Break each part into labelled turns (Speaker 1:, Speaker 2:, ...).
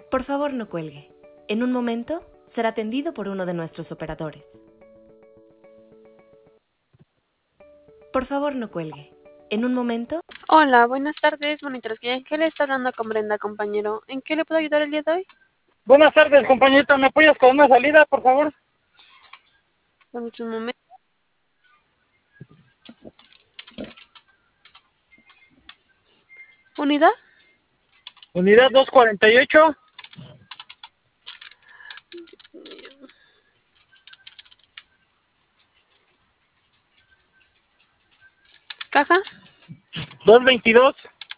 Speaker 1: Por favor, no cuelgue. En un momento será atendido por uno de nuestros operadores. Por favor, no cuelgue. En un momento...
Speaker 2: Hola, buenas tardes, monitores. ¿Qué le está hablando con Brenda, compañero? ¿En qué le puedo ayudar el día de hoy?
Speaker 3: Buenas tardes, compañerita. ¿Me apoyas con una salida, por favor?
Speaker 2: Dame un momento. ¿Unidad?
Speaker 3: Unidad 248.
Speaker 2: ¿Caja?
Speaker 3: 222.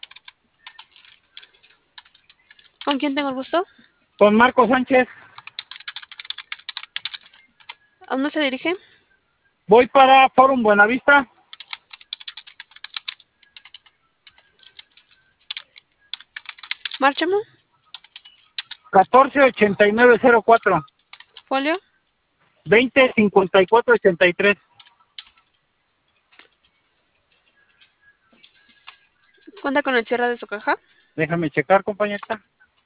Speaker 2: ¿Con quién tengo el gusto?
Speaker 3: Con Marco Sánchez.
Speaker 2: ¿A dónde se dirige?
Speaker 3: Voy para Forum Buenavista.
Speaker 2: Márchamo.
Speaker 3: 148904.
Speaker 2: Folio.
Speaker 3: 205483.
Speaker 2: ¿Cuenta con el cierre de su caja?
Speaker 3: Déjame checar, compañerita.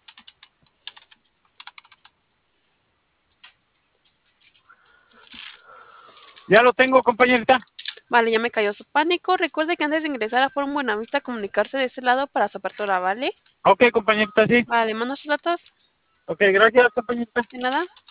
Speaker 3: Ya lo tengo, compañerita.
Speaker 2: Vale, ya me cayó su pánico. Recuerde que antes de ingresar a Forum Buenavista, comunicarse de ese lado para su apertura, ¿vale?
Speaker 3: Ok, compañerita, sí.
Speaker 2: Vale, mando sus datos.
Speaker 3: Ok, gracias, compañerita.
Speaker 2: De nada.